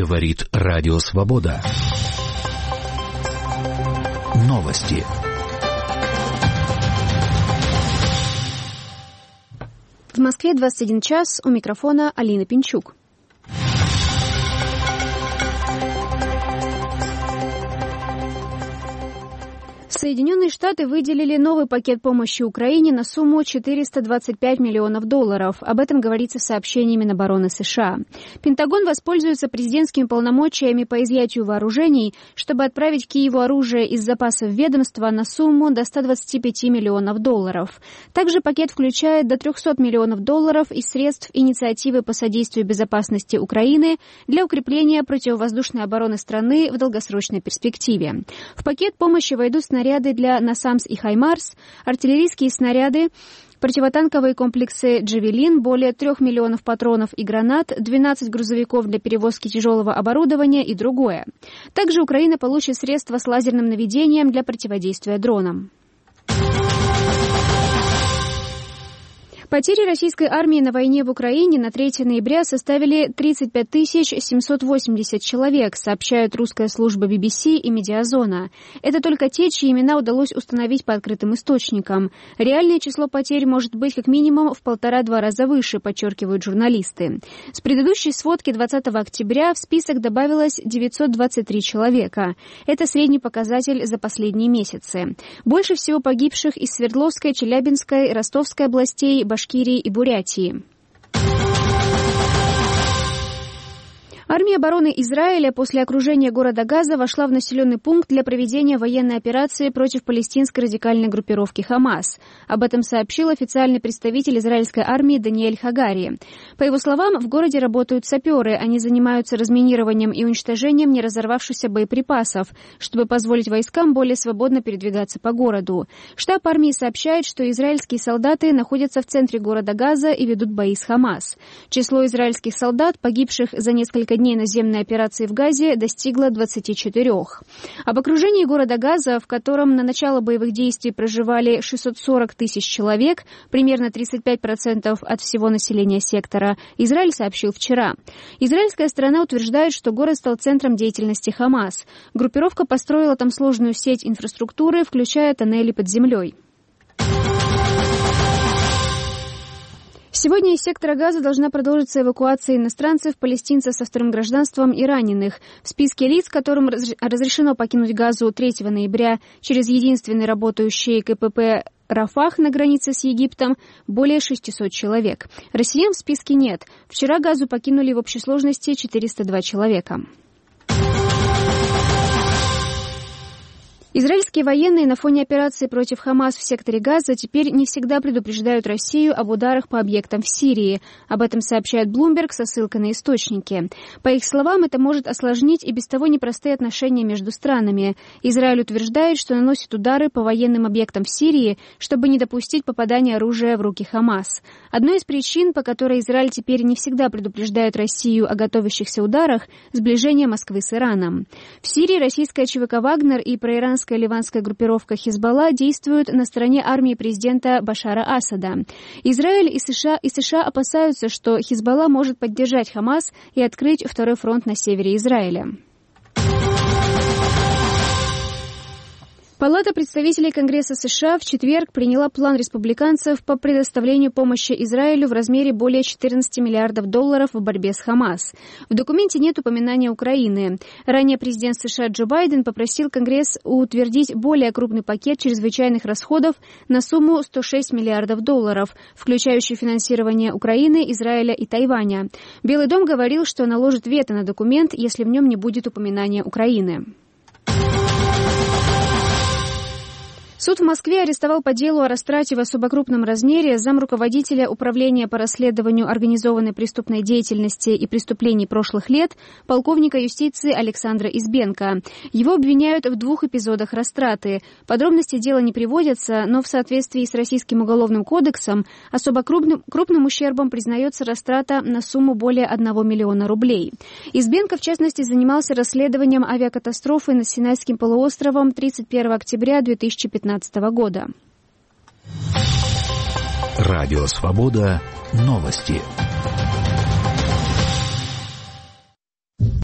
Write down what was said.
Говорит Радио Свобода. Новости. В Москве 21 час, у микрофона Алина Пинчук. Соединенные Штаты выделили новый пакет помощи Украине на сумму $425 миллионов. Об этом говорится в сообщении Минобороны США. Пентагон воспользуется президентскими полномочиями по изъятию вооружений, чтобы отправить Киеву оружие из запасов ведомства на сумму до $125 миллионов. Также пакет включает до $300 миллионов из средств инициативы по содействию безопасности Украины для укрепления противовоздушной обороны страны в долгосрочной перспективе. В пакет помощи войдут снаряды для «Насамс» и «Хаймарс», артиллерийские снаряды, противотанковые комплексы «Джавелин», более 3 миллионов патронов и гранат, 12 грузовиков для перевозки тяжелого оборудования и другое. Также Украина получит средства с лазерным наведением для противодействия дронам. Потери российской армии на войне в Украине на 3 ноября составили 35 780 человек, сообщают русская служба BBC и Медиазона. Это только те, чьи имена удалось установить по открытым источникам. Реальное число потерь может быть как минимум в 1,5-2 раза выше, подчеркивают журналисты. С предыдущей сводки 20 октября в список добавилось 923 человека. Это средний показатель за последние месяцы. Больше всего погибших из Свердловской, Челябинской, Ростовской областей, Башкирии и Бурятии. Армия обороны Израиля после окружения города Газа вошла в населенный пункт для проведения военной операции против палестинской радикальной группировки «Хамас». Об этом сообщил официальный представитель израильской армии Даниэль Хагари. По его словам, в городе работают саперы. Они занимаются разминированием и уничтожением неразорвавшихся боеприпасов, чтобы позволить войскам более свободно передвигаться по городу. Штаб армии сообщает, что израильские солдаты находятся в центре города Газа и ведут бои с «Хамас». Число израильских солдат, погибших за несколько дней наземной операции в Газе, достигла 24. Об окружении города Газа, в котором на начало боевых действий проживали 640 тысяч человек, примерно 35% от всего населения сектора, Израиль сообщил вчера. Израильская сторона утверждает, что город стал центром деятельности «Хамас». Группировка построила там сложную сеть инфраструктуры, включая тоннели под землей. Сегодня из сектора Газа должна продолжиться эвакуация иностранцев, палестинцев со вторым гражданством и раненых. В списке лиц, которым разрешено покинуть Газу 3 ноября через единственный работающий КПП Рафах на границе с Египтом, более 600 человек. Россиян в списке нет. Вчера Газу покинули в общей сложности 402 человека. Израильские военные на фоне операции против Хамас в секторе Газа теперь не всегда предупреждают Россию об ударах по объектам в Сирии. Об этом сообщает Bloomberg со ссылкой на источники. По их словам, это может осложнить и без того непростые отношения между странами. Израиль утверждает, что наносит удары по военным объектам в Сирии, чтобы не допустить попадания оружия в руки Хамас. Одной из причин, по которой Израиль теперь не всегда предупреждает Россию о готовящихся ударах, сближение Москвы с Ираном. В Сирии российская ЧВК «Вагнер» и проиранская ливанская группировка «Хизбалла» действуют на стороне армии президента Башара Асада. Израиль и США опасаются, что «Хизбалла» может поддержать Хамас и открыть второй фронт на севере Израиля. Палата представителей Конгресса США в четверг приняла план республиканцев по предоставлению помощи Израилю в размере более $14 миллиардов в борьбе с Хамас. В документе нет упоминания Украины. Ранее президент США Джо Байден попросил Конгресс утвердить более крупный пакет чрезвычайных расходов на сумму $106 миллиардов, включающий финансирование Украины, Израиля и Тайваня. Белый дом говорил, что наложит вето на документ, если в нем не будет упоминания Украины. Суд в Москве арестовал по делу о растрате в особо крупном размере замруководителя Управления по расследованию организованной преступной деятельности и преступлений прошлых лет полковника юстиции Александра Избенко. Его обвиняют в 2 эпизодах растраты. Подробности дела не приводятся, но в соответствии с Российским уголовным кодексом особо крупным ущербом признается растрата на сумму более $1 миллиона. Избенко, в частности, занимался расследованием авиакатастрофы над Синайским полуостровом 31 октября 2015 года. Радио Свобода. Новости.